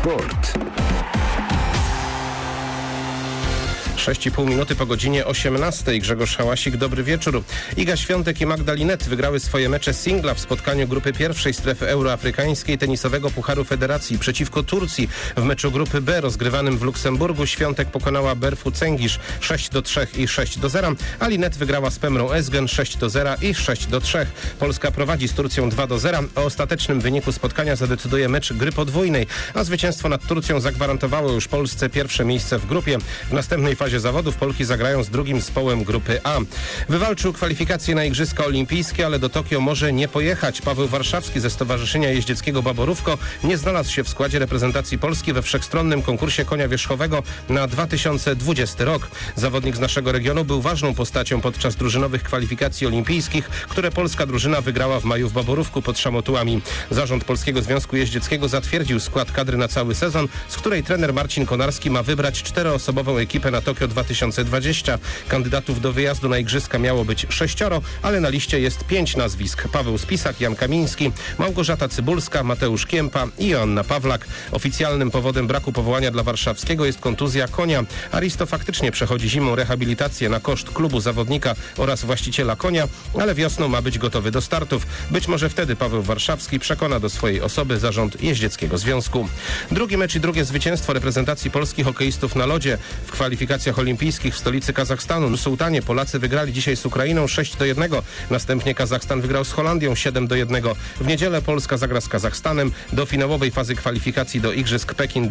Sport. 6,5 minuty po godzinie 18. Grzegorz Hałasik, dobry wieczór. Iga Świątek i Magda Linette wygrały swoje mecze singla w spotkaniu grupy pierwszej strefy euroafrykańskiej tenisowego Pucharu Federacji przeciwko Turcji. W meczu grupy B rozgrywanym w Luksemburgu Świątek pokonała Berfu Cengisz 6-3 i 6-0, a Linette wygrała z Pemrą Ezgen 6-0 i 6-3. Polska prowadzi z Turcją 2-0. O ostatecznym wyniku spotkania zadecyduje mecz gry podwójnej, a zwycięstwo nad Turcją zagwarantowało już Polsce pierwsze miejsce w grupie. W następnej fazie zawodów Polki zagrają z drugim zespołem grupy A. Wywalczył kwalifikacje na Igrzyska Olimpijskie, ale do Tokio może nie pojechać. Paweł Warszawski ze Stowarzyszenia Jeździeckiego Baborówko nie znalazł się w składzie reprezentacji Polski we wszechstronnym konkursie konia wierzchowego na 2020 rok. Zawodnik z naszego regionu był ważną postacią podczas drużynowych kwalifikacji olimpijskich, które polska drużyna wygrała w maju w Baborówku pod Szamotułami. Zarząd Polskiego Związku Jeździeckiego zatwierdził skład kadry na cały sezon, z której trener Marcin Konarski ma wybrać 4-osobową ekipę na Tokio 2020. Kandydatów do wyjazdu na Igrzyska miało być 6, ale na liście jest 5 nazwisk. Paweł Spisak, Jan Kamiński, Małgorzata Cybulska, Mateusz Kiempa i Joanna Pawlak. Oficjalnym powodem braku powołania dla Warszawskiego jest kontuzja konia. Aristo faktycznie przechodzi zimą rehabilitację na koszt klubu, zawodnika oraz właściciela konia, ale wiosną ma być gotowy do startów. Być może wtedy Paweł Warszawski przekona do swojej osoby zarząd Jeździeckiego Związku. Drugi mecz i drugie zwycięstwo reprezentacji polskich hokeistów na lodzie. W kwalifikacjach olimpijskich w stolicy Kazachstanu w Sułtanie Polacy wygrali dzisiaj z Ukrainą 6-1. Następnie Kazachstan wygrał z Holandią 7-1. W niedzielę Polska zagra z Kazachstanem. Do finałowej fazy kwalifikacji do Igrzysk Pekin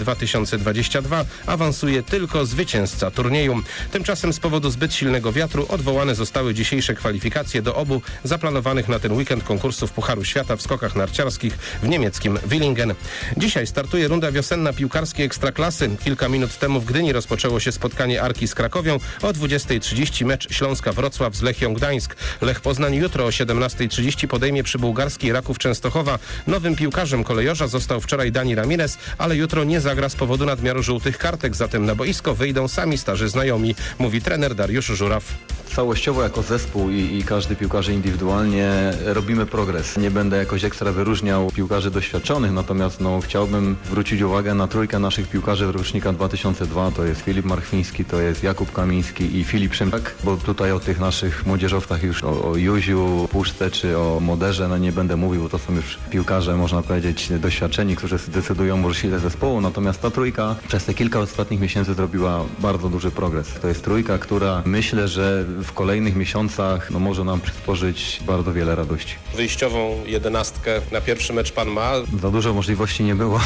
2022 awansuje tylko zwycięzca turnieju. Tymczasem z powodu zbyt silnego wiatru odwołane zostały dzisiejsze kwalifikacje do obu zaplanowanych na ten weekend konkursów Pucharu Świata w skokach narciarskich w niemieckim Willingen. Dzisiaj startuje runda wiosenna piłkarskiej Ekstraklasy. Kilka minut temu w Gdyni rozpoczęło się spotkanie Arki z Krakowią. O 20:30 mecz Śląska-Wrocław z Lechią Gdańsk. Lech Poznań jutro o 17:30 podejmie przy bułgarskiej Raków Częstochowa. Nowym piłkarzem kolejorza został wczoraj Dani Ramirez, ale jutro nie zagra z powodu nadmiaru żółtych kartek, zatem na boisko wyjdą sami starzy znajomi, mówi trener Dariusz Żuraw. Całościowo jako zespół i każdy piłkarz indywidualnie robimy progres. Nie będę jakoś ekstra wyróżniał piłkarzy doświadczonych, natomiast chciałbym zwrócić uwagę na trójkę naszych piłkarzy rocznika 2002. To jest Filip Marchwiński, to jest Jakub Kamiński i Filip Szymczak, bo tutaj o tych naszych młodzieżowcach już o Józiu, Puszce czy o Moderze nie będę mówił, bo to są już piłkarze, można powiedzieć, doświadczeni, którzy decydują o sile zespołu, natomiast ta trójka przez te kilka ostatnich miesięcy zrobiła bardzo duży progres. To jest trójka, która myślę, że w kolejnych miesiącach może nam przysporzyć bardzo wiele radości. Wyjściową 11 na pierwszy mecz pan ma? Za dużo możliwości nie było.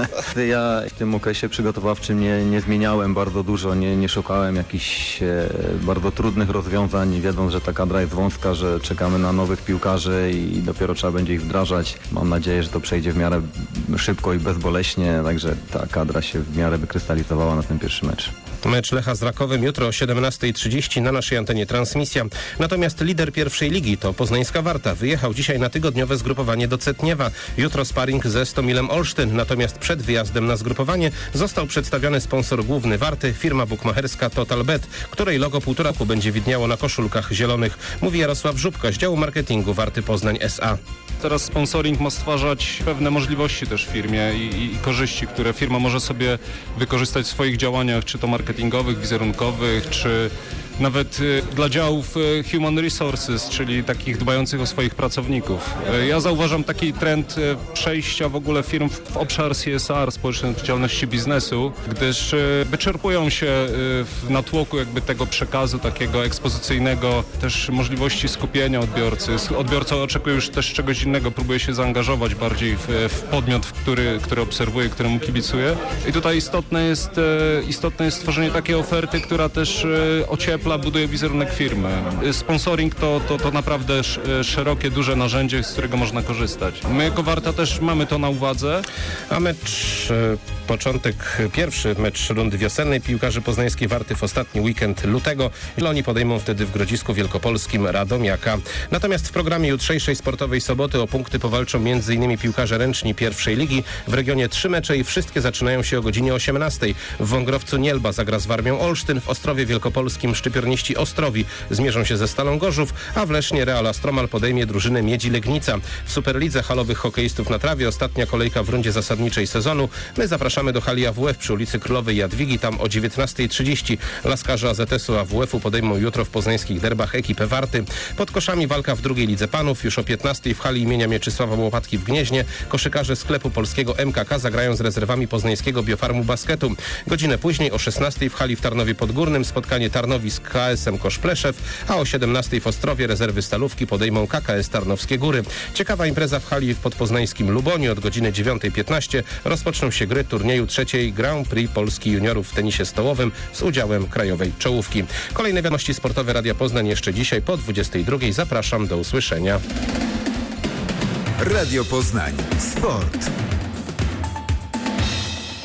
Ja w tym okresie przygotowawczym nie zmieniałem bardzo dużo, nie szukałem jakichś bardzo trudnych rozwiązań, wiedząc, że ta kadra jest wąska, że czekamy na nowych piłkarzy i dopiero trzeba będzie ich wdrażać. Mam nadzieję, że to przejdzie w miarę szybko i bezboleśnie, także ta kadra się w miarę wykrystalizowała na ten pierwszy mecz. Mecz Lecha z Rakowem jutro o 17:30 na naszej antenie transmisja. Natomiast lider pierwszej ligi to poznańska Warta. Wyjechał dzisiaj na tygodniowe zgrupowanie do Cetniewa. Jutro sparring ze Stomilem Olsztyn. Natomiast przed wyjazdem na zgrupowanie został przedstawiony sponsor główny Warty, firma bukmacherska Totalbet, której logo 1,5 roku będzie widniało na koszulkach zielonych. Mówi Jarosław Żubka z działu marketingu Warty Poznań S.A. Teraz sponsoring ma stwarzać pewne możliwości też w firmie i korzyści, które firma może sobie wykorzystać w swoich działaniach, czy to marketingowych, wizerunkowych, czy nawet dla działów Human Resources, czyli takich dbających o swoich pracowników. Ja zauważam taki trend przejścia w ogóle firm w obszar CSR, społecznej odpowiedzialności biznesu, gdyż wyczerpują się w natłoku jakby tego przekazu takiego ekspozycyjnego, też możliwości skupienia odbiorcy. Odbiorca oczekuje już też czegoś innego, próbuje się zaangażować bardziej w podmiot, który obserwuje, któremu kibicuje. I tutaj istotne jest stworzenie takiej oferty, która też ociepla, buduje wizerunek firmy. Sponsoring to naprawdę szerokie, duże narzędzie, z którego można korzystać. My jako Warta też mamy to na uwadze. A pierwszy mecz rundy wiosennej piłkarzy poznańskiej Warty w ostatni weekend lutego. Oni podejmą wtedy w Grodzisku Wielkopolskim Radomiaka. Natomiast w programie jutrzejszej sportowej soboty o punkty powalczą m.in. piłkarze ręczni pierwszej ligi. W regionie 3 mecze i wszystkie zaczynają się o godzinie 18. W Wągrowcu Nielba zagra z Warmią Olsztyn, w Ostrowie Wielkopolskim Szczypior Piorniści Ostrowi zmierzą się ze Stalą Gorzów, a w Lesznie Real Astromal podejmie drużynę Miedzi Legnica. W Superlidze halowych hokeistów na trawie ostatnia kolejka w rundzie zasadniczej sezonu. My zapraszamy do hali AWF przy ulicy Królowej Jadwigi. Tam o 19:30 laskarze AZS-u AWF-u podejmą jutro w poznańskich derbach ekipę Warty. Pod koszami walka w drugiej lidze panów. Już o 15:00 w hali imienia Mieczysława Łopatki w Gnieźnie koszykarze sklepu polskiego MKK zagrają z rezerwami poznańskiego Biofarmu Basketu. Godzinę później o 16:00 w hali w Tarnowie Podgórnym spotkanie Tarnowi z KS-em Koszpleszew, a o 17:00 w Ostrowie rezerwy Stalówki podejmą KKS Tarnowskie Góry. Ciekawa impreza w hali w podpoznańskim Luboniu. Od godziny 9:15 rozpoczną się gry turnieju trzeciej Grand Prix Polski juniorów w tenisie stołowym z udziałem krajowej czołówki. Kolejne wiadomości sportowe Radia Poznań jeszcze dzisiaj po 22:00. Zapraszam, do usłyszenia. Radio Poznań. Sport.